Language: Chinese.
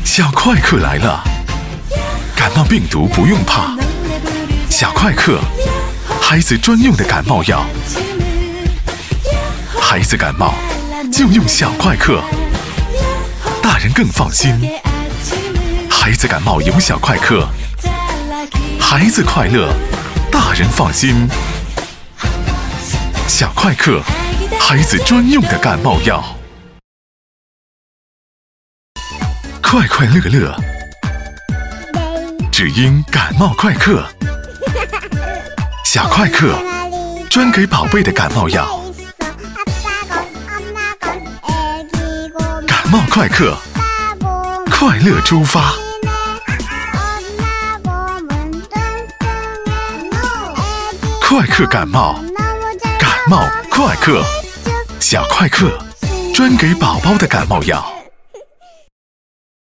小快客来了，感冒病毒不用怕，小快客，孩子专用的感冒药。孩子感冒就用小快客，大人更放心。孩子感冒有小快客，孩子快乐，大人放心。小快客，孩子专用的感冒药。快快乐乐，只因感冒快客。小快客，专给宝贝的感冒药。感冒快客，快乐出发。快客感冒，感冒快客，小快客，专给宝宝的感冒药。